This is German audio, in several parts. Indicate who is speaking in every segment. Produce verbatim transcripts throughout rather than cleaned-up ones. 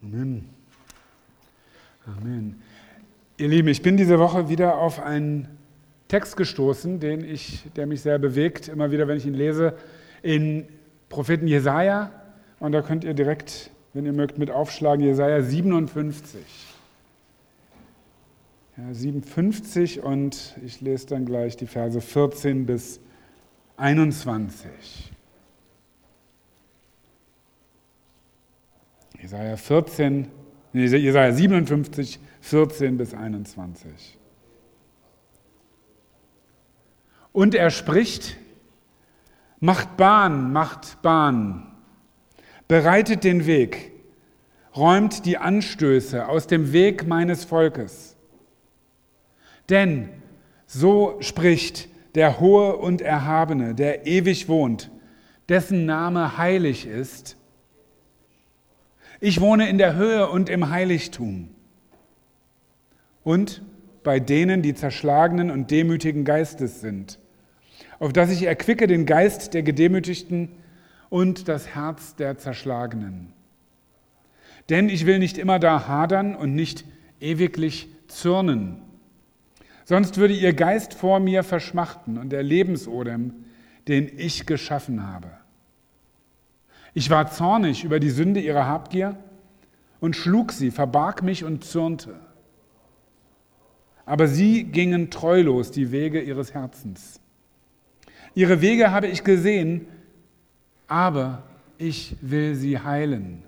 Speaker 1: Amen. Amen. Ihr Lieben, ich bin diese Woche wieder auf einen Text gestoßen, den ich, der mich sehr bewegt, immer wieder, wenn ich ihn lese, in Propheten Jesaja. Und da könnt ihr direkt, wenn ihr mögt, mit aufschlagen, Jesaja siebenundfünfzig. Ja, siebenundfünfzig und ich lese dann gleich die Verse vierzehn bis einundzwanzig. Jesaja vierzehn, nee, Jesaja siebenundfünfzig, vierzehn bis einundzwanzig. Und er spricht: Macht Bahn, macht Bahn, bereitet den Weg, räumt die Anstöße aus dem Weg meines Volkes. Denn so spricht der Hohe und Erhabene, der ewig wohnt, dessen Name heilig ist: Ich wohne in der Höhe und im Heiligtum. Und bei denen, die zerschlagenen und demütigen Geistes sind, auf dass ich erquicke den Geist der Gedemütigten und das Herz der Zerschlagenen. Denn ich will nicht immer da hadern und nicht ewiglich zürnen. Sonst würde ihr Geist vor mir verschmachten und der Lebensodem, den ich geschaffen habe. Ich war zornig über die Sünde ihrer Habgier und schlug sie, verbarg mich und zürnte. Aber sie gingen treulos die Wege ihres Herzens. Ihre Wege habe ich gesehen, aber ich will sie heilen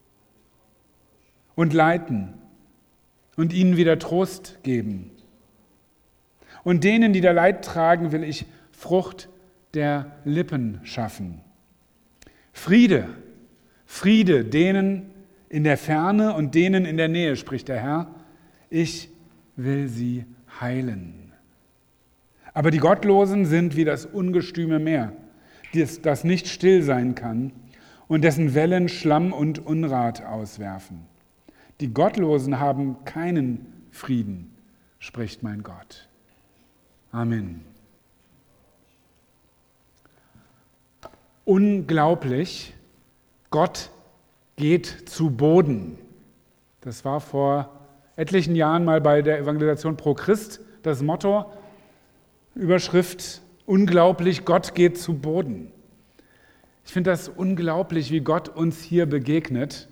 Speaker 1: und leiten und ihnen wieder Trost geben. Und denen, die da Leid tragen, will ich Frucht der Lippen schaffen. Friede, Friede denen in der Ferne und denen in der Nähe, spricht der Herr. Ich will sie heilen. Aber die Gottlosen sind wie das ungestüme Meer, das nicht still sein kann und dessen Wellen Schlamm und Unrat auswerfen. Die Gottlosen haben keinen Frieden, spricht mein Gott. Amen. Unglaublich, Gott geht zu Boden. Das war vor etlichen Jahren mal bei der Evangelisation pro Christ das Motto, Überschrift: Unglaublich, Gott geht zu Boden. Ich finde das unglaublich, wie Gott uns hier begegnet.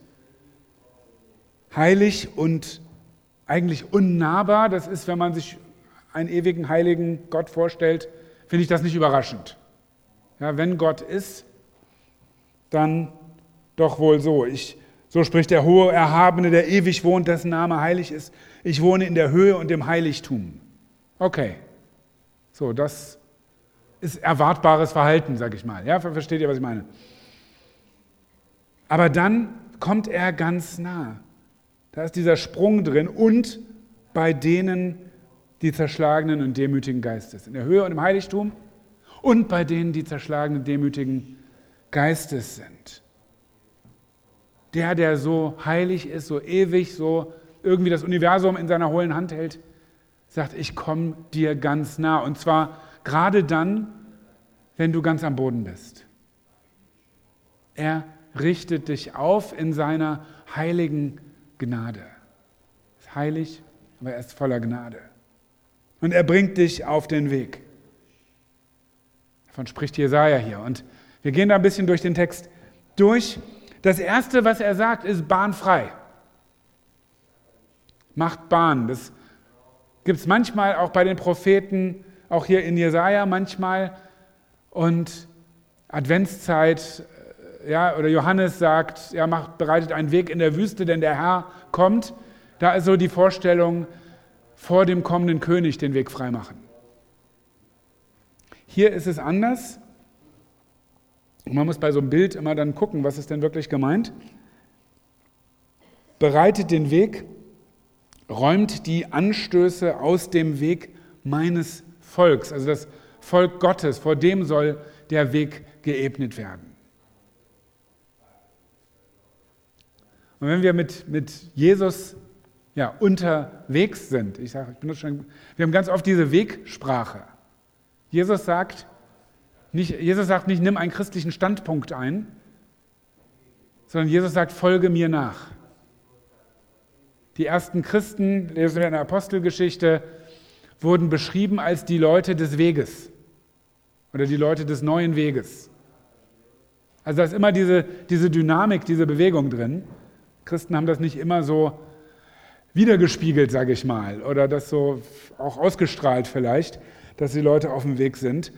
Speaker 1: Heilig und eigentlich unnahbar, das ist, wenn man sich einen ewigen, heiligen Gott vorstellt, finde ich das nicht überraschend. Ja, wenn Gott ist, dann doch wohl so. Ich, so spricht der Hohe Erhabene, der ewig wohnt, dessen Name heilig ist. Ich wohne in der Höhe und im Heiligtum. Okay, so, das ist erwartbares Verhalten, sage ich mal. Ja, versteht ihr, was ich meine? Aber dann kommt er ganz nah. Da ist dieser Sprung drin. Und bei denen, die zerschlagenen und demütigen Geistes. In der Höhe und im Heiligtum und bei denen, die zerschlagenen und demütigen Geistes sind. Der, der so heilig ist, so ewig, so irgendwie das Universum in seiner hohlen Hand hält, sagt: Ich komme dir ganz nah. Und zwar gerade dann, wenn du ganz am Boden bist. Er richtet dich auf in seiner heiligen Gnade. Er ist heilig, aber er ist voller Gnade. Und er bringt dich auf den Weg. Davon spricht Jesaja hier. Und wir gehen da ein bisschen durch den Text durch. Das Erste, was er sagt, ist bahnfrei. Macht Bahn. Das gibt es manchmal auch bei den Propheten, auch hier in Jesaja manchmal. Und Adventszeit, ja, oder Johannes sagt, er macht, bereitet einen Weg in der Wüste, denn der Herr kommt. Da ist so die Vorstellung, vor dem kommenden König den Weg freimachen. Hier ist es anders. Man muss bei so einem Bild immer dann gucken, was ist denn wirklich gemeint. Bereitet den Weg, räumt die Anstöße aus dem Weg meines Volks, also das Volk Gottes, vor dem soll der Weg geebnet werden. Und wenn wir mit, mit Jesus ja, unterwegs sind, ich sage, ich benutze schon, wir haben ganz oft diese Wegsprache. Jesus sagt, nicht, Jesus sagt nicht, nimm einen christlichen Standpunkt ein, sondern Jesus sagt, folge mir nach. Die ersten Christen, lesen wir in der Apostelgeschichte, wurden beschrieben als die Leute des Weges oder die Leute des neuen Weges. Also da ist immer diese, diese Dynamik, diese Bewegung drin. Christen haben das nicht immer so wiedergespiegelt, sage ich mal, oder das so auch ausgestrahlt vielleicht, dass die Leute auf dem Weg sind.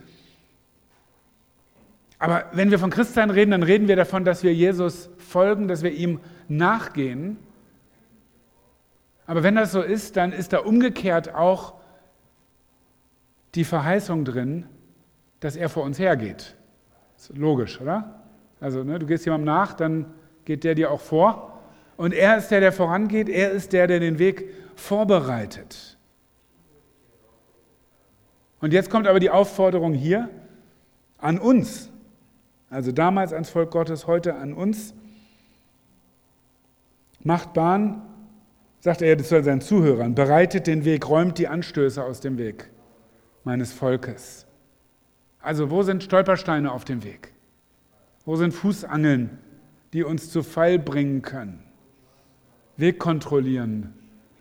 Speaker 1: Aber wenn wir von Christsein reden, dann reden wir davon, dass wir Jesus folgen, dass wir ihm nachgehen. Aber wenn das so ist, dann ist da umgekehrt auch die Verheißung drin, dass er vor uns hergeht. Das ist logisch, oder? Also ne, du gehst jemandem nach, dann geht der dir auch vor. Und er ist der, der vorangeht, er ist der, der den Weg vorbereitet. Und jetzt kommt aber die Aufforderung hier an uns, also damals ans Volk Gottes, heute an uns. Macht Bahn, sagt er zu seinen Zuhörern, bereitet den Weg, räumt die Anstöße aus dem Weg meines Volkes. Also wo sind Stolpersteine auf dem Weg? Wo sind Fußangeln, die uns zu Fall bringen können? Weg kontrollieren.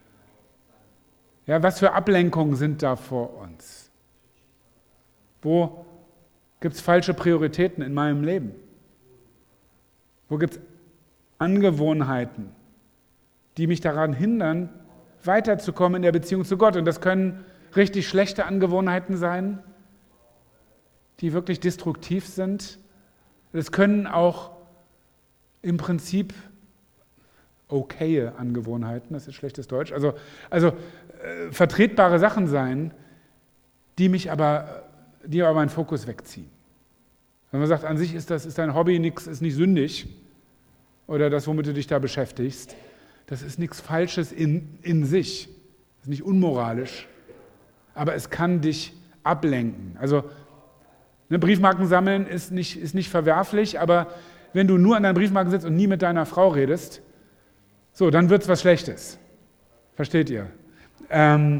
Speaker 1: Ja, was für Ablenkungen sind da vor uns? Wo gibt es falsche Prioritäten in meinem Leben? Wo gibt es Angewohnheiten, die mich daran hindern, weiterzukommen in der Beziehung zu Gott? Und das können richtig schlechte Angewohnheiten sein, die wirklich destruktiv sind. Das können auch im Prinzip okaye Angewohnheiten, das ist schlechtes Deutsch, also, also äh, vertretbare Sachen sein, die mich aber, die aber meinen Fokus wegziehen. Wenn man sagt, an sich ist das ist dein Hobby, nichts ist nicht sündig, oder das, womit du dich da beschäftigst, das ist nichts Falsches in, in sich, das ist nicht unmoralisch, aber es kann dich ablenken. Also ne, Briefmarken sammeln ist nicht, ist nicht verwerflich, aber wenn du nur an deinen Briefmarken sitzt und nie mit deiner Frau redest, so, dann wird es was Schlechtes. Versteht ihr? Ähm,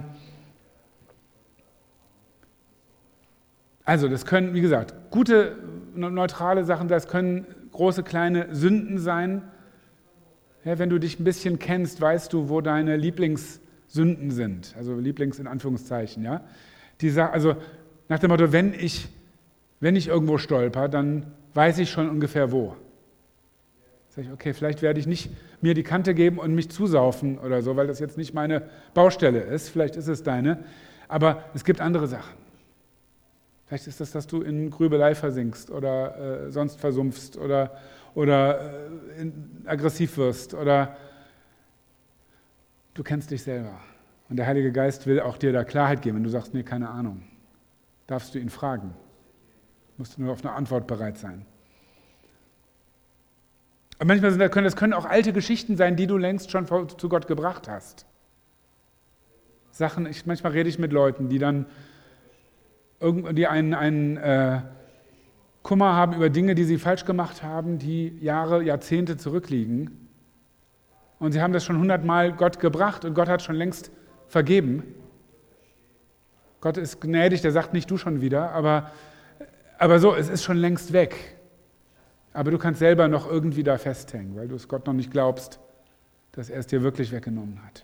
Speaker 1: also das können, wie gesagt, gute, neutrale Sachen, das können große, kleine Sünden sein. Ja, wenn du dich ein bisschen kennst, weißt du, wo deine Lieblingssünden sind. Also Lieblings in Anführungszeichen. Ja? Die, also nach dem Motto, wenn ich, wenn ich irgendwo stolper, dann weiß ich schon ungefähr wo. Sag ich, okay, vielleicht werde ich nicht mir die Kante geben und mich zusaufen oder so, weil das jetzt nicht meine Baustelle ist. Vielleicht ist es deine. Aber es gibt andere Sachen. Vielleicht ist das, dass du in Grübelei versinkst oder äh, sonst versumpfst oder, oder äh, in, aggressiv wirst oder du kennst dich selber. Und der Heilige Geist will auch dir da Klarheit geben. Wenn du sagst, nee, keine Ahnung, darfst du ihn fragen. Musst du nur auf eine Antwort bereit sein. Aber manchmal sind das, können, das können auch alte Geschichten sein, die du längst schon zu Gott gebracht hast. Sachen, ich, manchmal rede ich mit Leuten, die dann die einen, einen äh, Kummer haben über Dinge, die sie falsch gemacht haben, die Jahre, Jahrzehnte zurückliegen. Und sie haben das schon hundertmal Gott gebracht und Gott hat schon längst vergeben. Gott ist gnädig, der sagt nicht du schon wieder, aber, aber so, es ist schon längst weg. Aber du kannst selber noch irgendwie da festhängen, weil du es Gott noch nicht glaubst, dass er es dir wirklich weggenommen hat.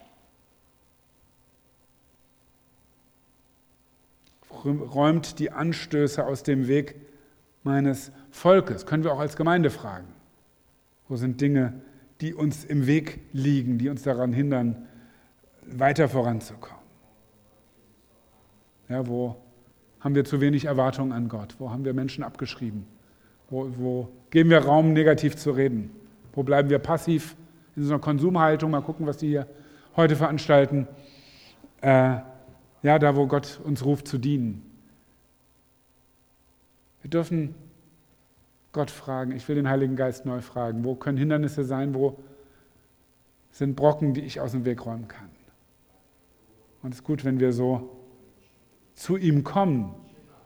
Speaker 1: Räumt die Anstöße aus dem Weg meines Volkes. Können wir auch als Gemeinde fragen. Wo sind Dinge, die uns im Weg liegen, die uns daran hindern, weiter voranzukommen? Ja, wo haben wir zu wenig Erwartungen an Gott? Wo haben wir Menschen abgeschrieben? Wo, wo geben wir Raum, negativ zu reden? Wo bleiben wir passiv in so einer Konsumhaltung? Mal gucken, was die hier heute veranstalten. Äh, ja, da, wo Gott uns ruft, zu dienen. Wir dürfen Gott fragen. Ich will den Heiligen Geist neu fragen. Wo können Hindernisse sein? Wo sind Brocken, die ich aus dem Weg räumen kann? Und es ist gut, wenn wir so zu ihm kommen.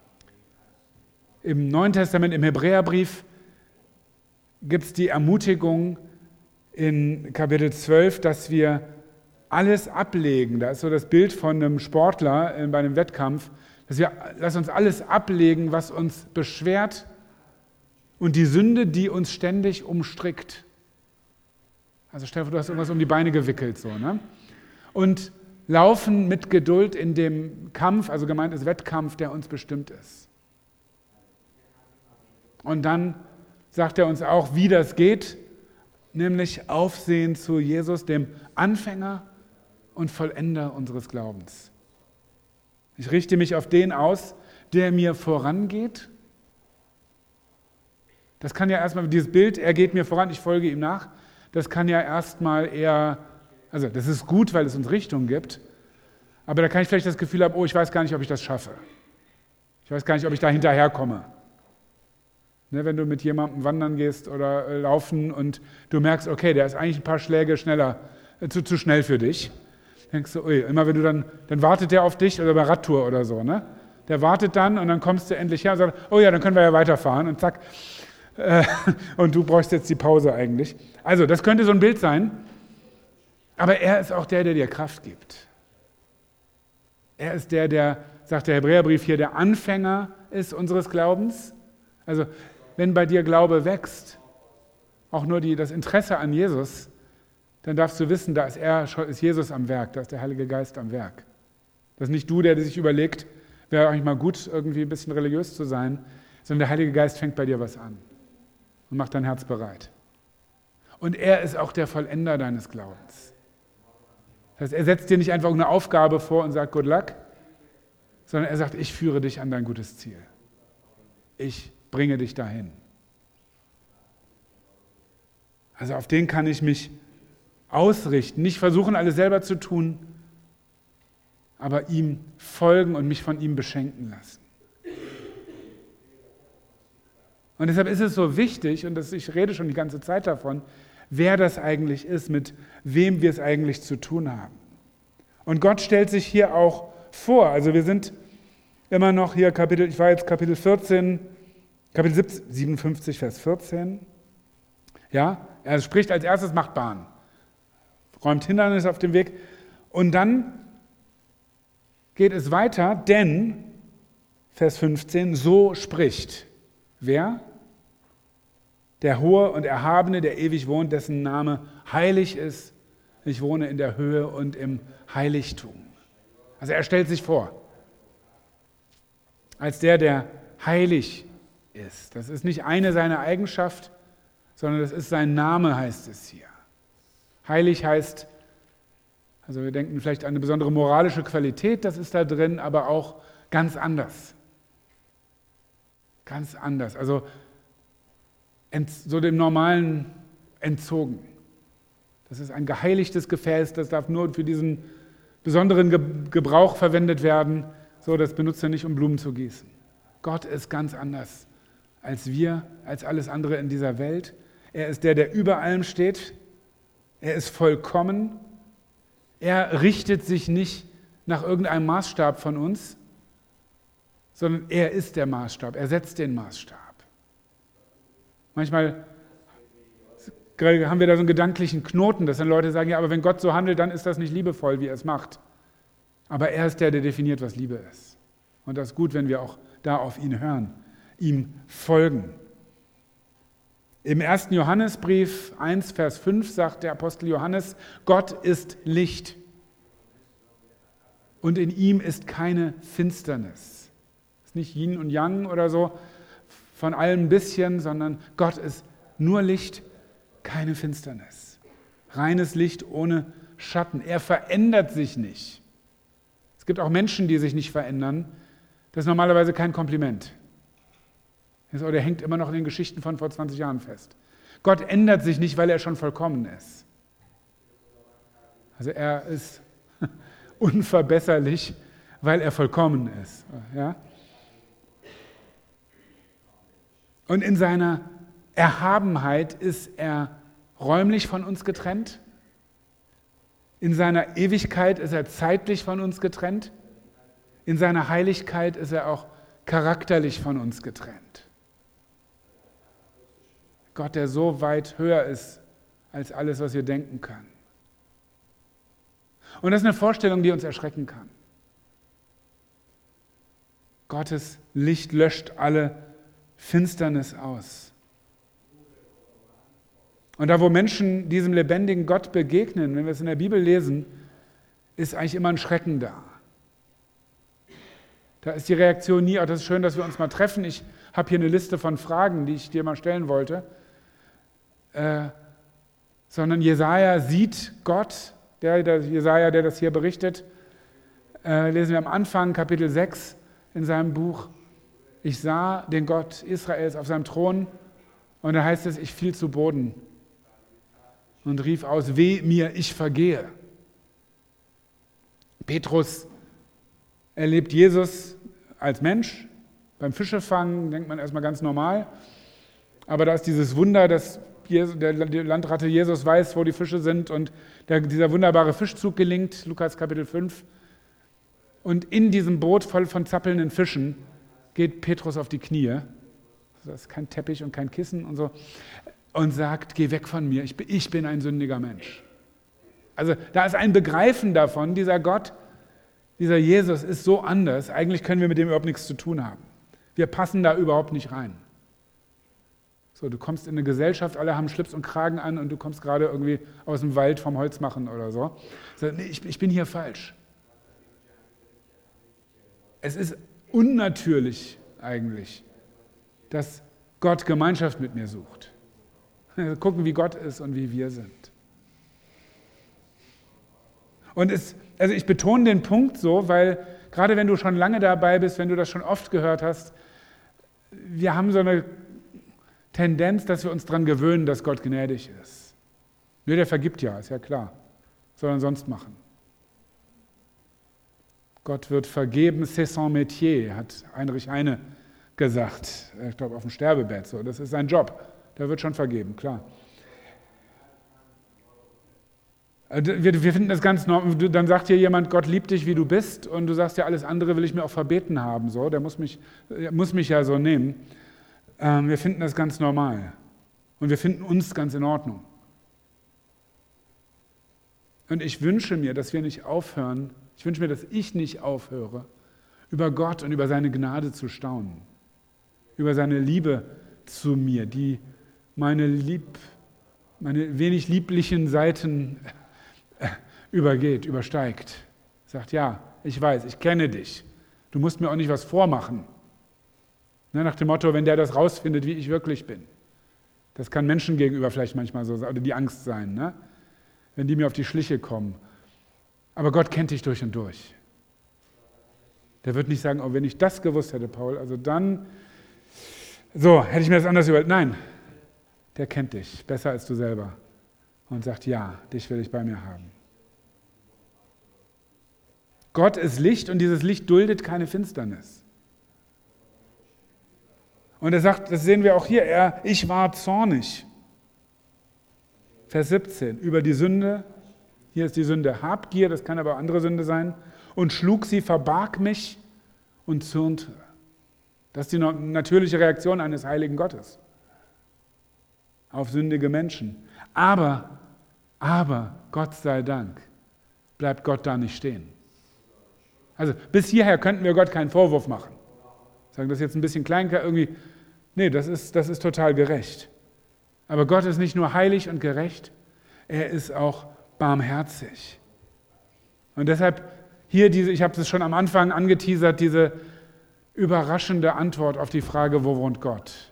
Speaker 1: Im Neuen Testament, im Hebräerbrief, gibt es die Ermutigung in Kapitel zwölf, dass wir alles ablegen. Da ist so das Bild von einem Sportler bei einem Wettkampf, dass wir, lass uns alles ablegen, was uns beschwert und die Sünde, die uns ständig umstrickt. Also stell dir vor, du hast irgendwas um die Beine gewickelt. So, ne? Und laufen mit Geduld in dem Kampf, also gemeint ist Wettkampf, der uns bestimmt ist. Und dann sagt er uns auch, wie das geht, nämlich Aufsehen zu Jesus, dem Anfänger und Vollender unseres Glaubens. Ich richte mich auf den aus, der mir vorangeht. Das kann ja erstmal, dieses Bild, er geht mir voran, ich folge ihm nach, das kann ja erstmal eher, also das ist gut, weil es uns Richtung gibt, aber da kann ich vielleicht das Gefühl haben, oh, ich weiß gar nicht, ob ich das schaffe. Ich weiß gar nicht, ob ich da hinterherkomme. Ne, wenn du mit jemandem wandern gehst oder äh, laufen und du merkst, okay, der ist eigentlich ein paar Schläge schneller, äh, zu, zu schnell für dich. Denkst du, ui, immer wenn du dann, dann wartet der auf dich oder bei Radtour oder so, ne? Der wartet dann und dann kommst du endlich her und sagst, oh ja, dann können wir ja weiterfahren und zack. Äh, und du brauchst jetzt die Pause eigentlich. Also, das könnte so ein Bild sein, aber er ist auch der, der dir Kraft gibt. Er ist der, der, sagt der Hebräerbrief hier, der Anfänger ist unseres Glaubens. Also, wenn bei dir Glaube wächst, auch nur die, das Interesse an Jesus, dann darfst du wissen, da ist, er, ist Jesus am Werk, da ist der Heilige Geist am Werk. Das ist nicht du, der sich überlegt, wäre eigentlich mal gut, irgendwie ein bisschen religiös zu sein, sondern der Heilige Geist fängt bei dir was an und macht dein Herz bereit. Und er ist auch der Vollender deines Glaubens. Das heißt, er setzt dir nicht einfach eine Aufgabe vor und sagt, good luck, sondern er sagt, ich führe dich an dein gutes Ziel. Ich bringe dich dahin. Also auf den kann ich mich ausrichten, nicht versuchen, alles selber zu tun, aber ihm folgen und mich von ihm beschenken lassen. Und deshalb ist es so wichtig, und das, ich rede schon die ganze Zeit davon, wer das eigentlich ist, mit wem wir es eigentlich zu tun haben. Und Gott stellt sich hier auch vor, also wir sind immer noch hier, Kapitel, ich war jetzt Kapitel vierzehn, Kapitel siebenundfünfzig, Vers vierzehn. Ja, er spricht als erstes, macht Bahn, räumt Hindernisse auf dem Weg. Und dann geht es weiter, denn, Vers fünfzehn, so spricht. Wer? Der Hohe und Erhabene, der ewig wohnt, dessen Name heilig ist. Ich wohne in der Höhe und im Heiligtum. Also er stellt sich vor, als der, der heilig ist. Das ist nicht eine seiner Eigenschaft, sondern das ist sein Name, heißt es hier. Heilig heißt, also wir denken vielleicht an eine besondere moralische Qualität, das ist da drin, aber auch ganz anders. Ganz anders, also so dem Normalen entzogen. Das ist ein geheiligtes Gefäß, das darf nur für diesen besonderen Gebrauch verwendet werden. So, das benutzt er nicht, um Blumen zu gießen. Gott ist ganz anders als wir, als alles andere in dieser Welt. Er ist der, der über allem steht. Er ist vollkommen. Er richtet sich nicht nach irgendeinem Maßstab von uns, sondern er ist der Maßstab. Er setzt den Maßstab. Manchmal haben wir da so einen gedanklichen Knoten, dass dann Leute sagen, ja, aber wenn Gott so handelt, dann ist das nicht liebevoll, wie er es macht. Aber er ist der, der definiert, was Liebe ist. Und das ist gut, wenn wir auch da auf ihn hören, ihm folgen. Im ersten Johannesbrief eins, Vers fünf sagt der Apostel Johannes, Gott ist Licht und in ihm ist keine Finsternis. Es ist nicht Yin und Yang oder so, von allem ein bisschen, sondern Gott ist nur Licht, keine Finsternis. Reines Licht ohne Schatten. Er verändert sich nicht. Es gibt auch Menschen, die sich nicht verändern. Das ist normalerweise kein Kompliment. Der hängt immer noch in den Geschichten von vor zwanzig Jahren fest. Gott ändert sich nicht, weil er schon vollkommen ist. Also er ist unverbesserlich, weil er vollkommen ist. Ja? Und in seiner Erhabenheit ist er räumlich von uns getrennt. In seiner Ewigkeit ist er zeitlich von uns getrennt. In seiner Heiligkeit ist er auch charakterlich von uns getrennt. Gott, der so weit höher ist als alles, was wir denken können. Und das ist eine Vorstellung, die uns erschrecken kann. Gottes Licht löscht alle Finsternis aus. Und da, wo Menschen diesem lebendigen Gott begegnen, wenn wir es in der Bibel lesen, ist eigentlich immer ein Schrecken da. Da ist die Reaktion nie, oh, das ist schön, dass wir uns mal treffen. Ich habe hier eine Liste von Fragen, die ich dir mal stellen wollte. Äh, sondern Jesaja sieht Gott, der, der Jesaja, der das hier berichtet, äh, lesen wir am Anfang, Kapitel sechs in seinem Buch. Ich sah den Gott Israels auf seinem Thron und da heißt es, ich fiel zu Boden und rief aus, weh mir, ich vergehe. Petrus erlebt Jesus als Mensch. Beim Fischefangen denkt man erstmal ganz normal. Aber da ist dieses Wunder, dass Jesus, der Landratte Jesus weiß, wo die Fische sind und der, dieser wunderbare Fischzug gelingt, Lukas Kapitel fünf. Und in diesem Boot voll von zappelnden Fischen geht Petrus auf die Knie. Das ist kein Teppich und kein Kissen und so. Und sagt, geh weg von mir, ich bin, ich bin ein sündiger Mensch. Also da ist ein Begreifen davon, dieser Gott, dieser Jesus ist so anders, eigentlich können wir mit dem überhaupt nichts zu tun haben. Wir passen da überhaupt nicht rein. So, du kommst in eine Gesellschaft, alle haben Schlips und Kragen an und du kommst gerade irgendwie aus dem Wald vom Holzmachen oder so. so nee, ich, ich bin hier falsch. Es ist unnatürlich eigentlich, dass Gott Gemeinschaft mit mir sucht. Gucken, wie Gott ist und wie wir sind. Und es, also ich betone den Punkt so, weil gerade wenn du schon lange dabei bist, wenn du das schon oft gehört hast, wir haben so eine Tendenz, dass wir uns daran gewöhnen, dass Gott gnädig ist. Nur der vergibt ja, ist ja klar. Was soll er sonst machen? Gott wird vergeben, c'est son métier, hat Heinrich Heine gesagt. Ich glaube, auf dem Sterbebett. So. Das ist sein Job. Der wird schon vergeben, klar. Wir, wir finden das ganz normal. Dann sagt dir jemand, Gott liebt dich, wie du bist, und du sagst ja, alles andere will ich mir auch verbeten haben. So. Der muss mich, muss mich ja so nehmen. Ähm, wir finden das ganz normal. Und wir finden uns ganz in Ordnung. Und ich wünsche mir, dass wir nicht aufhören, ich wünsche mir, dass ich nicht aufhöre, über Gott und über seine Gnade zu staunen. Über seine Liebe zu mir, die meine, lieb, meine wenig lieblichen Seiten übergeht, übersteigt. Sagt, ja, ich weiß, ich kenne dich. Du musst mir auch nicht was vormachen. Ne, nach dem Motto, wenn der das rausfindet, wie ich wirklich bin. Das kann Menschen gegenüber vielleicht manchmal so sein, oder die Angst sein, ne? Wenn die mir auf die Schliche kommen. Aber Gott kennt dich durch und durch. Der wird nicht sagen, oh, wenn ich das gewusst hätte, Paul, also dann, so, hätte ich mir das anders überlegt. Nein, der kennt dich besser als du selber und sagt, ja, dich will ich bei mir haben. Gott ist Licht und dieses Licht duldet keine Finsternis. Und er sagt, das sehen wir auch hier, er, ich war zornig. Vers siebzehn, über die Sünde, hier ist die Sünde Habgier, das kann aber andere Sünde sein, und schlug sie, verbarg mich und zürnte. Das ist die natürliche Reaktion eines heiligen Gottes auf sündige Menschen. Aber, aber, Gott sei Dank, bleibt Gott da nicht stehen. Also bis hierher könnten wir Gott keinen Vorwurf machen. Sagen, das ist jetzt ein bisschen klein, irgendwie. Nee, das ist, das ist total gerecht. Aber Gott ist nicht nur heilig und gerecht, er ist auch barmherzig. Und deshalb hier diese, ich habe es schon am Anfang angeteasert, diese überraschende Antwort auf die Frage, wo wohnt Gott?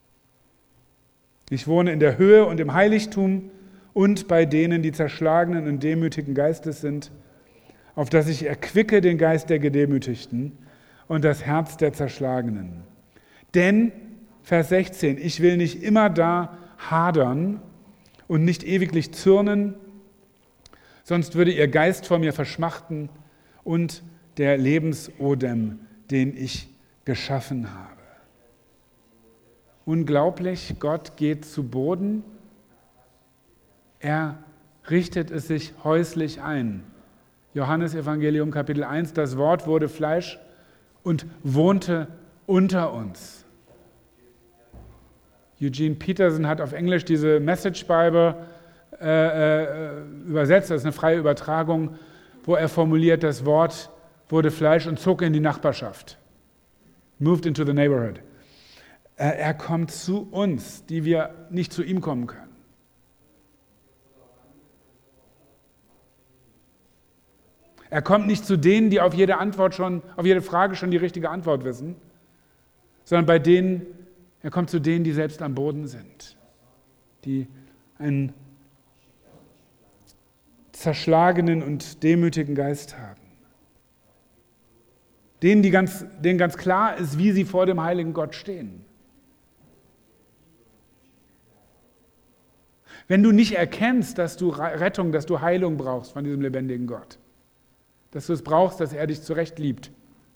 Speaker 1: Ich wohne in der Höhe und im Heiligtum und bei denen, die zerschlagenen und demütigen Geistes sind, auf dass ich erquicke den Geist der Gedemütigten und das Herz der Zerschlagenen. Denn, Vers sechzehn, ich will nicht immer da hadern und nicht ewiglich zürnen, sonst würde ihr Geist vor mir verschmachten und der Lebensodem, den ich geschaffen habe. Unglaublich, Gott geht zu Boden, er richtet es sich häuslich ein. Johannes Evangelium Kapitel eins, das Wort wurde Fleisch und wohnte unter uns. Eugene Peterson hat auf Englisch diese Message Bible äh, äh, übersetzt, das ist eine freie Übertragung, wo er formuliert, das Wort wurde Fleisch und zog in die Nachbarschaft. Moved into the neighborhood. Äh, er kommt zu uns, die wir nicht zu ihm kommen können. Er kommt nicht zu denen, die auf jede Antwort schon, auf jede Frage schon die richtige Antwort wissen, sondern bei denen, er kommt zu denen, die selbst am Boden sind, die einen zerschlagenen und demütigen Geist haben. Denen, die ganz, denen ganz klar ist, wie sie vor dem heiligen Gott stehen. Wenn du nicht erkennst, dass du Rettung, dass du Heilung brauchst von diesem lebendigen Gott, dass du es brauchst, dass er dich zurecht liebt,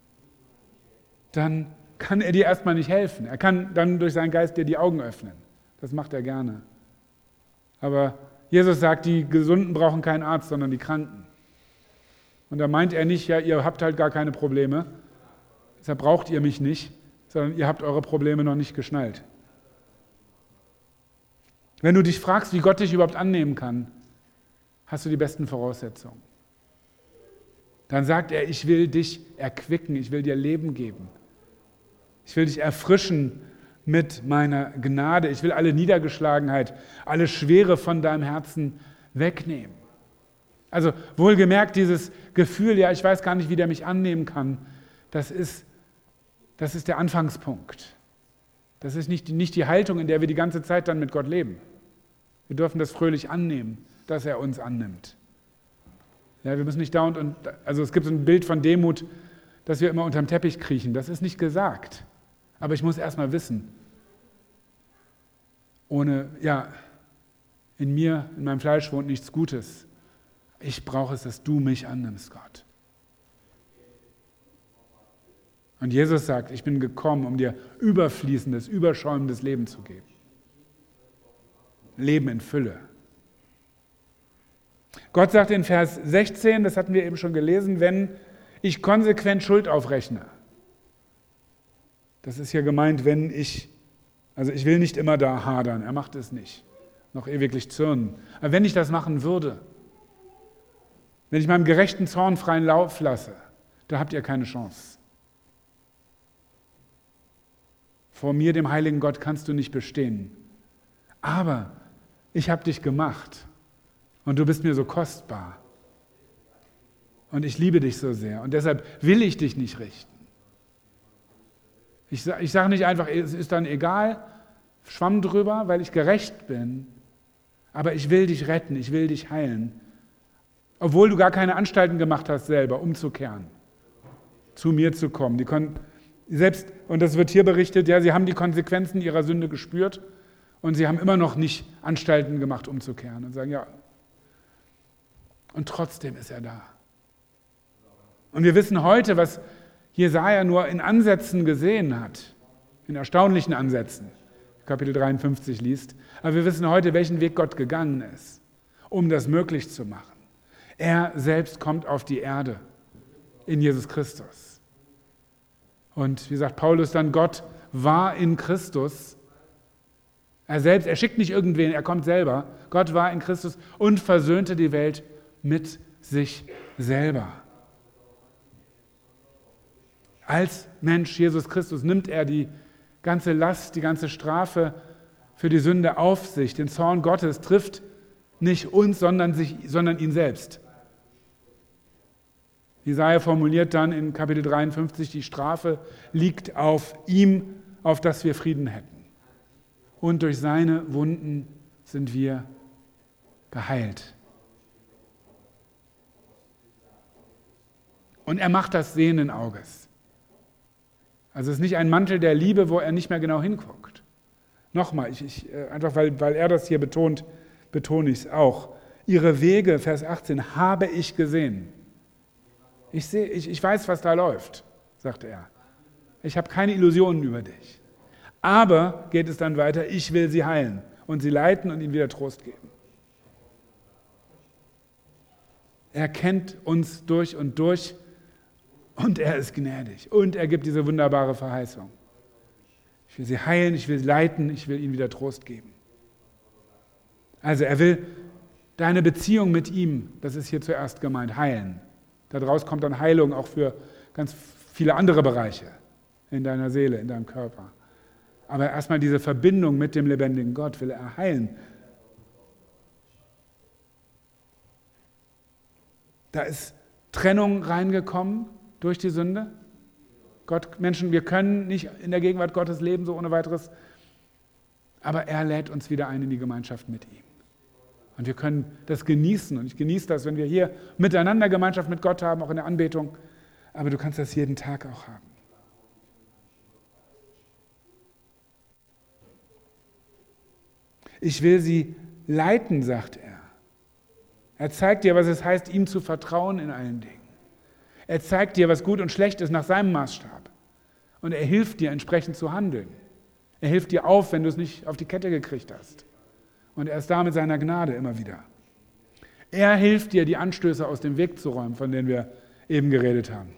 Speaker 1: dann kann er dir erstmal nicht helfen. Er kann dann durch seinen Geist dir die Augen öffnen. Das macht er gerne. Aber Jesus sagt, die Gesunden brauchen keinen Arzt, sondern die Kranken. Und da meint er nicht, ja, ihr habt halt gar keine Probleme, deshalb braucht ihr mich nicht, sondern ihr habt eure Probleme noch nicht geschnallt. Wenn du dich fragst, wie Gott dich überhaupt annehmen kann, hast du die besten Voraussetzungen. Dann sagt er, ich will dich erquicken, ich will dir Leben geben. Ich will dich erfrischen mit meiner Gnade. Ich will alle Niedergeschlagenheit, alle Schwere von deinem Herzen wegnehmen. Also wohlgemerkt, dieses Gefühl, ja, ich weiß gar nicht, wie der mich annehmen kann, das ist, das ist der Anfangspunkt. Das ist nicht, nicht die Haltung, in der wir die ganze Zeit dann mit Gott leben. Wir dürfen das fröhlich annehmen, dass er uns annimmt. Ja, wir müssen nicht dauernd, und, also es gibt so ein Bild von Demut, dass wir immer unterm Teppich kriechen. Das ist nicht gesagt. Aber ich muss erst mal wissen, ohne, ja, in mir, in meinem Fleisch wohnt nichts Gutes. Ich brauche es, dass du mich annimmst, Gott. Und Jesus sagt, ich bin gekommen, um dir überfließendes, überschäumendes Leben zu geben. Leben in Fülle. Gott sagt in Vers sechzehn, das hatten wir eben schon gelesen, wenn ich konsequent Schuld aufrechne. Das ist hier gemeint, wenn ich, also ich will nicht immer da hadern, er macht es nicht, noch ewiglich zürnen. Aber wenn ich das machen würde, wenn ich meinem gerechten Zorn freien Lauf lasse, da habt ihr keine Chance. Vor mir, dem heiligen Gott, kannst du nicht bestehen. Aber ich habe dich gemacht und du bist mir so kostbar. Und ich liebe dich so sehr und deshalb will ich dich nicht richten. Ich, ich sage nicht einfach, es ist dann egal, schwamm drüber, weil ich gerecht bin, aber ich will dich retten, ich will dich heilen. Obwohl du gar keine Anstalten gemacht hast, selber umzukehren, zu mir zu kommen. Die kon- selbst, und das wird hier berichtet, ja, sie haben die Konsequenzen ihrer Sünde gespürt und sie haben immer noch nicht Anstalten gemacht, umzukehren und sagen, ja, und trotzdem ist er da. Und wir wissen heute, was Jesaja nur in Ansätzen gesehen hat, in erstaunlichen Ansätzen, Kapitel dreiundfünfzig liest, aber wir wissen heute, welchen Weg Gott gegangen ist, um das möglich zu machen. Er selbst kommt auf die Erde in Jesus Christus. Und wie sagt Paulus dann, Gott war in Christus. Er selbst, er schickt nicht irgendwen, er kommt selber. Gott war in Christus und versöhnte die Welt mit sich selber. Als Mensch Jesus Christus nimmt er die ganze Last, die ganze Strafe für die Sünde auf sich. Den Zorn Gottes trifft nicht uns, sondern, sich, sondern ihn selbst. Jesaja formuliert dann in Kapitel dreiundfünfzig, die Strafe liegt auf ihm, auf dass wir Frieden hätten. Und durch seine Wunden sind wir geheilt. Und er macht das sehenden Auges. Also es ist nicht ein Mantel der Liebe, wo er nicht mehr genau hinguckt. Nochmal, ich, ich, einfach weil, weil er das hier betont, betone ich es auch. Ihre Wege, Vers achtzehn, habe ich gesehen. Ich, sehe, ich, ich weiß, was da läuft, sagt er. Ich habe keine Illusionen über dich. Aber, geht es dann weiter, ich will sie heilen und sie leiten und ihnen wieder Trost geben. Er kennt uns durch und durch und er ist gnädig. Und er gibt diese wunderbare Verheißung. Ich will sie heilen, ich will sie leiten, ich will ihnen wieder Trost geben. Also er will deine Beziehung mit ihm, das ist hier zuerst gemeint, heilen. Daraus kommt dann Heilung auch für ganz viele andere Bereiche in deiner Seele, in deinem Körper. Aber erstmal diese Verbindung mit dem lebendigen Gott will er heilen. Da ist Trennung reingekommen durch die Sünde. Gott, Menschen, wir können nicht in der Gegenwart Gottes leben, so ohne weiteres. Aber er lädt uns wieder ein in die Gemeinschaft mit ihm. Und wir können das genießen. Und ich genieße das, wenn wir hier miteinander Gemeinschaft mit Gott haben, auch in der Anbetung. Aber du kannst das jeden Tag auch haben. Ich will sie leiten, sagt er. Er zeigt dir, was es heißt, ihm zu vertrauen in allen Dingen. Er zeigt dir, was gut und schlecht ist nach seinem Maßstab. Und er hilft dir, entsprechend zu handeln. Er hilft dir auf, wenn du es nicht auf die Kette gekriegt hast. Und er ist da mit seiner Gnade immer wieder. Er hilft dir, die Anstöße aus dem Weg zu räumen, von denen wir eben geredet haben.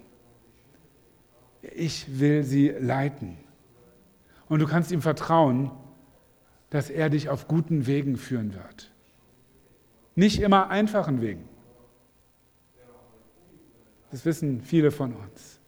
Speaker 1: Ich will sie leiten. Und du kannst ihm vertrauen, dass er dich auf guten Wegen führen wird. Nicht immer einfachen Wegen. Das wissen viele von uns.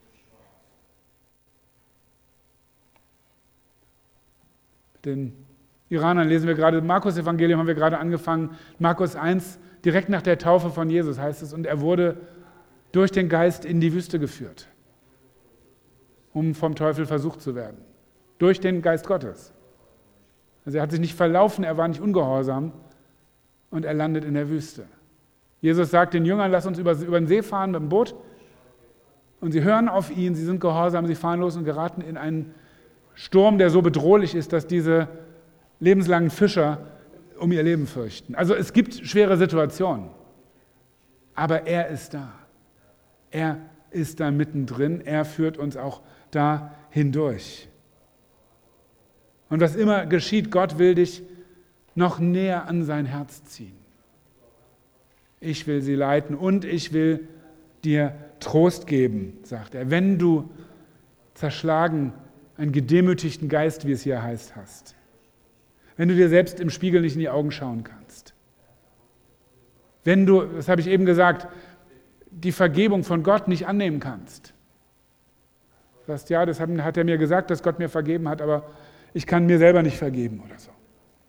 Speaker 1: Mit den Iranern lesen wir gerade, Markus-Evangelium haben wir gerade angefangen, Markus eins, direkt nach der Taufe von Jesus heißt es, und er wurde durch den Geist in die Wüste geführt, um vom Teufel versucht zu werden. Durch den Geist Gottes. Also er hat sich nicht verlaufen, er war nicht ungehorsam und er landet in der Wüste. Jesus sagt den Jüngern, lass uns über, über den See fahren mit dem Boot. Und sie hören auf ihn, sie sind gehorsam, sie fahren los und geraten in einen Sturm, der so bedrohlich ist, dass diese lebenslangen Fischer um ihr Leben fürchten. Also es gibt schwere Situationen, aber er ist da. Er ist da mittendrin, er führt uns auch da hindurch. Und was immer geschieht, Gott will dich noch näher an sein Herz ziehen. Ich will sie leiten und ich will dir Trost geben, sagt er, wenn du zerschlagen, einen gedemütigten Geist, wie es hier heißt, hast. Wenn du dir selbst im Spiegel nicht in die Augen schauen kannst. Wenn du, das habe ich eben gesagt, die Vergebung von Gott nicht annehmen kannst. Du sagst, ja, das hat er mir gesagt, dass Gott mir vergeben hat, aber ich kann mir selber nicht vergeben oder so.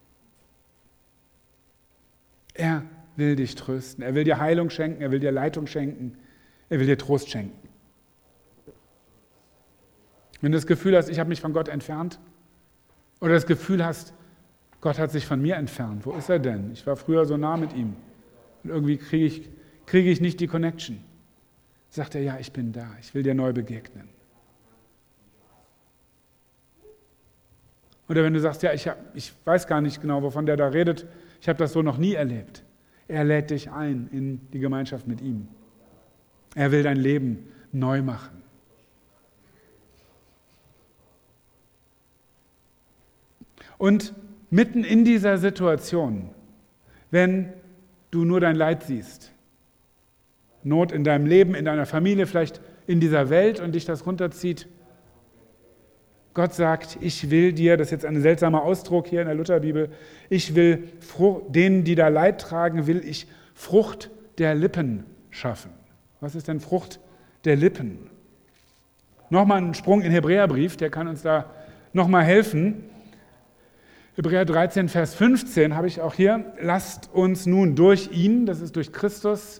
Speaker 1: Er will dich trösten, er will dir Heilung schenken, er will dir Leitung schenken, er will dir Trost schenken. Wenn du das Gefühl hast, ich habe mich von Gott entfernt, oder das Gefühl hast, Gott hat sich von mir entfernt, wo ist er denn? Ich war früher so nah mit ihm und irgendwie kriege ich, kriege ich nicht die Connection. Sagt er, ja, ich bin da, ich will dir neu begegnen. Oder wenn du sagst, ja, ich, hab, ich weiß gar nicht genau, wovon der da redet, ich habe das so noch nie erlebt. Er lädt dich ein in die Gemeinschaft mit ihm. Er will dein Leben neu machen. Und mitten in dieser Situation, wenn du nur dein Leid siehst, Not in deinem Leben, in deiner Familie, vielleicht in dieser Welt und dich das runterzieht, Gott sagt, ich will dir, das ist jetzt ein seltsamer Ausdruck hier in der Lutherbibel, ich will denen, die da Leid tragen, will ich Frucht der Lippen schaffen. Was ist denn Frucht der Lippen? Nochmal ein Sprung in den Hebräerbrief, der kann uns da nochmal helfen. Hebräer dreizehn, Vers fünfzehn habe ich auch hier. Lasst uns nun durch ihn, das ist durch Christus,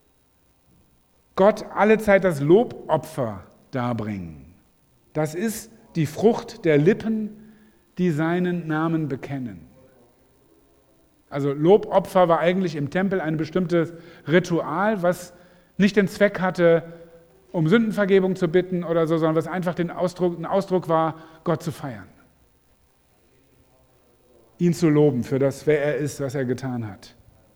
Speaker 1: Gott allezeit das Lobopfer darbringen. Das ist die Frucht der Lippen, die seinen Namen bekennen. Also Lobopfer war eigentlich im Tempel ein bestimmtes Ritual, was nicht den Zweck hatte, um Sündenvergebung zu bitten oder so, sondern was einfach den Ausdruck, ein Ausdruck war, Gott zu feiern. Ihn zu loben für das, wer er ist, was er getan hat.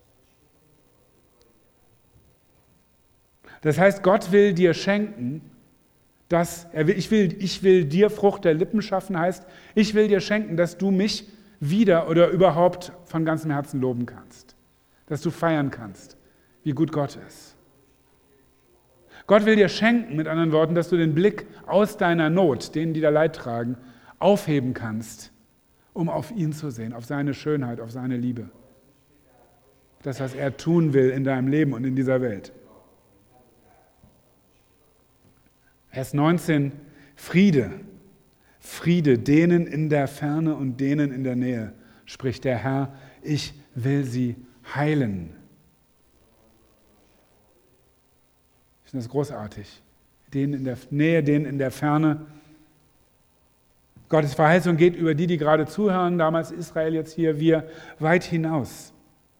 Speaker 1: Das heißt, Gott will dir schenken, dass er will, ich will, ich will dir Frucht der Lippen schaffen, heißt, ich will dir schenken, dass du mich wieder oder überhaupt von ganzem Herzen loben kannst. Dass du feiern kannst, wie gut Gott ist. Gott will dir schenken, mit anderen Worten, dass du den Blick aus deiner Not, denen, die da Leid tragen, aufheben kannst, um auf ihn zu sehen, auf seine Schönheit, auf seine Liebe. Das, was er tun will in deinem Leben und in dieser Welt. Vers neunzehn, Friede, Friede denen in der Ferne und denen in der Nähe, spricht der Herr, ich will sie heilen. Ich finde das großartig. Denen in der Nähe, denen in der Ferne. Gottes Verheißung geht über die, die gerade zuhören, damals Israel, jetzt hier wir, weit hinaus.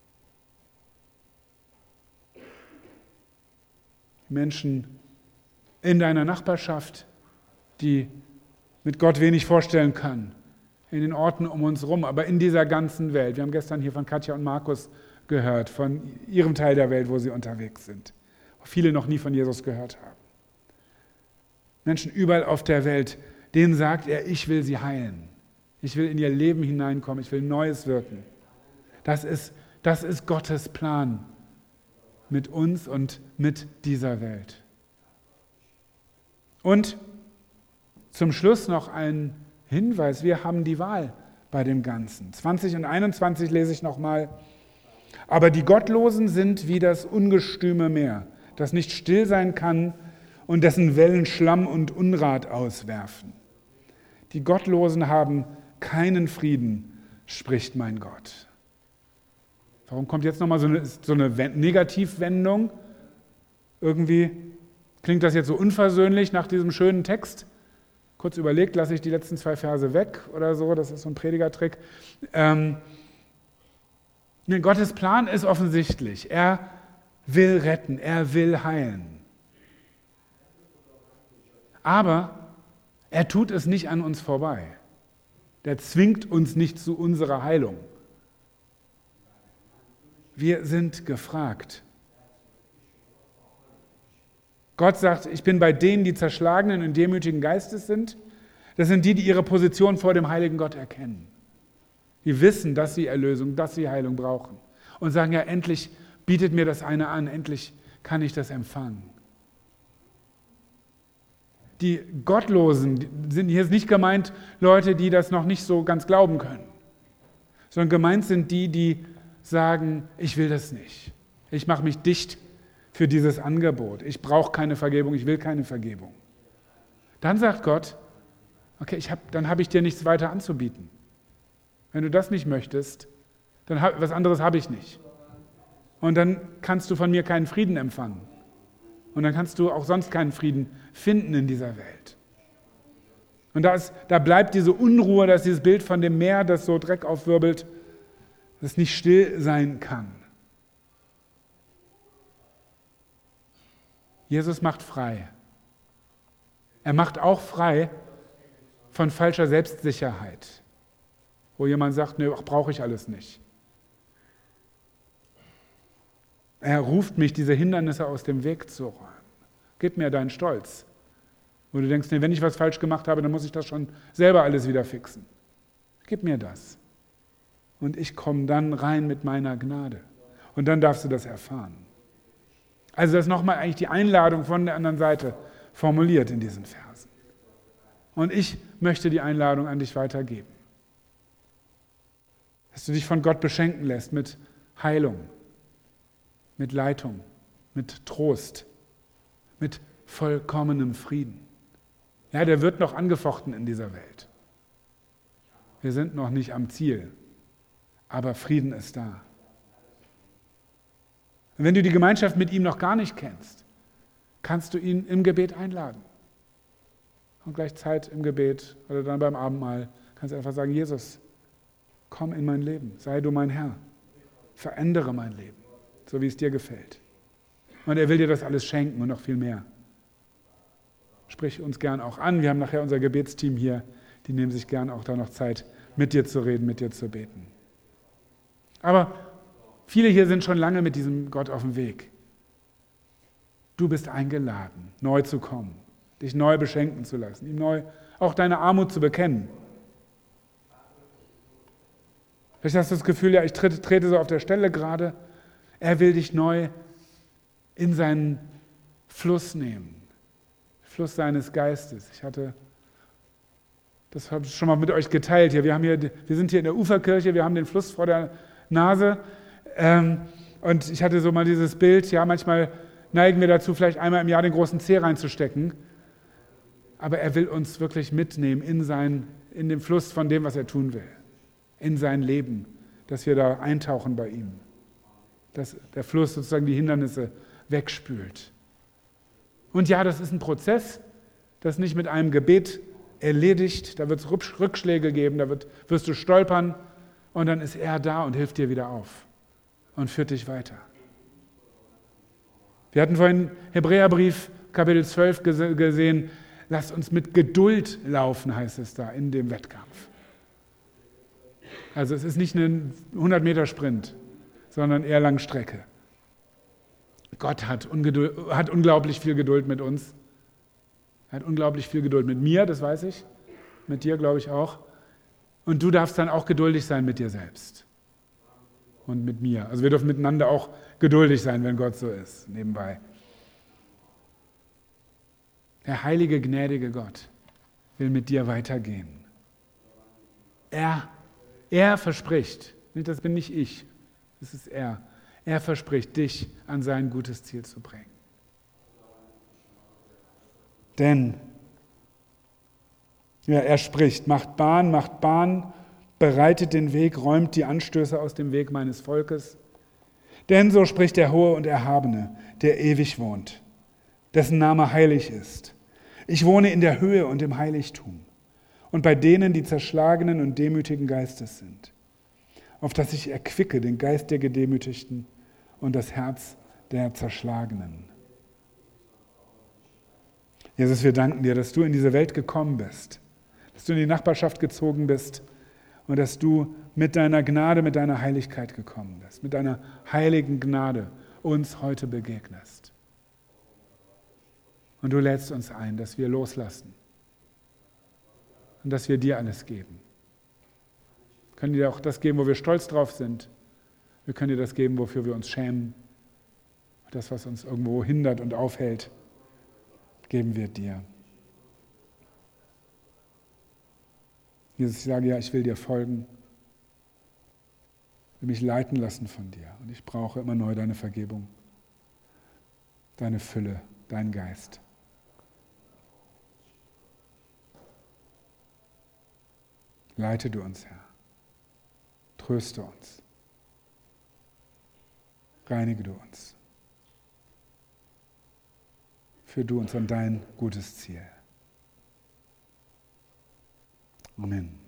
Speaker 1: Menschen in deiner Nachbarschaft, die mit Gott wenig vorstellen können, in den Orten um uns herum, aber in dieser ganzen Welt. Wir haben gestern hier von Katja und Markus gehört, von ihrem Teil der Welt, wo sie unterwegs sind, wo viele noch nie von Jesus gehört haben. Menschen überall auf der Welt, denen sagt er, ich will sie heilen. Ich will in ihr Leben hineinkommen, ich will Neues wirken. Das ist, das ist Gottes Plan mit uns und mit dieser Welt. Und zum Schluss noch ein Hinweis, wir haben die Wahl bei dem Ganzen. zwanzig und einundzwanzig lese ich nochmal. Aber die Gottlosen sind wie das ungestüme Meer, das nicht still sein kann und dessen Wellen Schlamm und Unrat auswerfen. Die Gottlosen haben keinen Frieden, spricht mein Gott. Warum kommt jetzt nochmal so eine, so eine Negativwendung? Irgendwie klingt das jetzt so unversöhnlich nach diesem schönen Text. Kurz überlegt, lasse ich die letzten zwei Verse weg oder so, das ist so ein Predigertrick. Ähm, Gottes Plan ist offensichtlich. Er will retten, er will heilen. Aber er tut es nicht an uns vorbei. Der zwingt uns nicht zu unserer Heilung. Wir sind gefragt. Gott sagt, ich bin bei denen, die zerschlagenen und demütigen Geistes sind. Das sind die, die ihre Position vor dem heiligen Gott erkennen. Die wissen, dass sie Erlösung, dass sie Heilung brauchen. Und sagen, ja, endlich bietet mir das eine an, endlich kann ich das empfangen. Die Gottlosen sind hier nicht gemeint Leute, die das noch nicht so ganz glauben können, sondern gemeint sind die, die sagen, ich will das nicht. Ich mache mich dicht für dieses Angebot. Ich brauche keine Vergebung, ich will keine Vergebung. Dann sagt Gott, okay, ich hab, dann habe ich dir nichts weiter anzubieten. Wenn du das nicht möchtest, dann hab, was anderes habe ich nicht. Und dann kannst du von mir keinen Frieden empfangen. Und dann kannst du auch sonst keinen Frieden finden in dieser Welt. Und da, ist, da bleibt diese Unruhe, da ist dieses Bild von dem Meer, das so Dreck aufwirbelt, das nicht still sein kann. Jesus macht frei. Er macht auch frei von falscher Selbstsicherheit, wo jemand sagt, nee, brauche ich alles nicht. Er ruft mich, diese Hindernisse aus dem Weg zu räumen. Gib mir deinen Stolz. Wo du denkst, nee, wenn ich was falsch gemacht habe, dann muss ich das schon selber alles wieder fixen. Gib mir das. Und ich komme dann rein mit meiner Gnade. Und dann darfst du das erfahren. Also das ist nochmal eigentlich die Einladung von der anderen Seite formuliert in diesen Versen. Und ich möchte die Einladung an dich weitergeben. Dass du dich von Gott beschenken lässt mit Heilung, mit Leitung, mit Trost, mit vollkommenem Frieden. Ja, der wird noch angefochten in dieser Welt. Wir sind noch nicht am Ziel, aber Frieden ist da. Und wenn du die Gemeinschaft mit ihm noch gar nicht kennst, kannst du ihn im Gebet einladen. Und gleich Zeit im Gebet oder dann beim Abendmahl kannst du einfach sagen, Jesus, komm in mein Leben, sei du mein Herr, verändere mein Leben, so wie es dir gefällt. Und er will dir das alles schenken und noch viel mehr. Sprich uns gern auch an. Wir haben nachher unser Gebetsteam hier, die nehmen sich gern auch da noch Zeit, mit dir zu reden, mit dir zu beten. Aber viele hier sind schon lange mit diesem Gott auf dem Weg. Du bist eingeladen, neu zu kommen, dich neu beschenken zu lassen, ihm neu auch deine Armut zu bekennen. Vielleicht hast du das Gefühl, ja, ich trete, trete so auf der Stelle gerade. Er will dich neu in seinen Fluss nehmen, Fluss seines Geistes. Ich hatte das habe ich schon mal mit euch geteilt hier. Wir, haben hier. wir sind hier in der Uferkirche, wir haben den Fluss vor der Nase. Ähm, und ich hatte so mal dieses Bild, ja, manchmal neigen wir dazu, vielleicht einmal im Jahr den großen Zeh reinzustecken. Aber er will uns wirklich mitnehmen in, sein, in den Fluss von dem, was er tun will. In sein Leben, dass wir da eintauchen bei ihm. Dass der Fluss sozusagen die Hindernisse wegspült. Und ja, das ist ein Prozess, das nicht mit einem Gebet erledigt. Da wird es Rückschläge geben, da wird, wirst du stolpern und dann ist er da und hilft dir wieder auf und führt dich weiter. Wir hatten vorhin Hebräerbrief, Kapitel zwölf gesehen, lasst uns mit Geduld laufen, heißt es da, in dem Wettkampf. Also es ist nicht ein hundert Meter Sprint, sondern eher Langstrecke. Gott hat, Ungeduld, hat unglaublich viel Geduld mit uns. Er hat unglaublich viel Geduld mit mir, das weiß ich. Mit dir, glaube ich, auch. Und du darfst dann auch geduldig sein mit dir selbst. Und mit mir. Also wir dürfen miteinander auch geduldig sein, wenn Gott so ist, nebenbei. Der heilige, gnädige Gott will mit dir weitergehen. Er, er verspricht, das bin nicht ich, das ist er. Er verspricht, dich an sein gutes Ziel zu bringen. Denn, ja, er spricht, macht Bahn, macht Bahn, bereitet den Weg, räumt die Anstöße aus dem Weg meines Volkes. Denn so spricht der Hohe und Erhabene, der ewig wohnt, dessen Name heilig ist. Ich wohne in der Höhe und im Heiligtum und bei denen, die zerschlagenen und demütigen Geistes sind, auf dass ich erquicke den Geist der Gedemütigten und das Herz der Zerschlagenen. Jesus, wir danken dir, dass du in diese Welt gekommen bist, dass du in die Nachbarschaft gezogen bist und dass du mit deiner Gnade, mit deiner Heiligkeit gekommen bist, mit deiner heiligen Gnade uns heute begegnest. Und du lädst uns ein, dass wir loslassen und dass wir dir alles geben. Wir können dir auch das geben, wo wir stolz drauf sind. Wir können dir das geben, wofür wir uns schämen. Das, was uns irgendwo hindert und aufhält, geben wir dir. Jesus, ich sage ja, ich will dir folgen. Ich will mich leiten lassen von dir. Und ich brauche immer neu deine Vergebung, deine Fülle, deinen Geist. Leite du uns, Herr. Tröste uns. Reinige du uns. Führ du uns an dein gutes Ziel. Amen.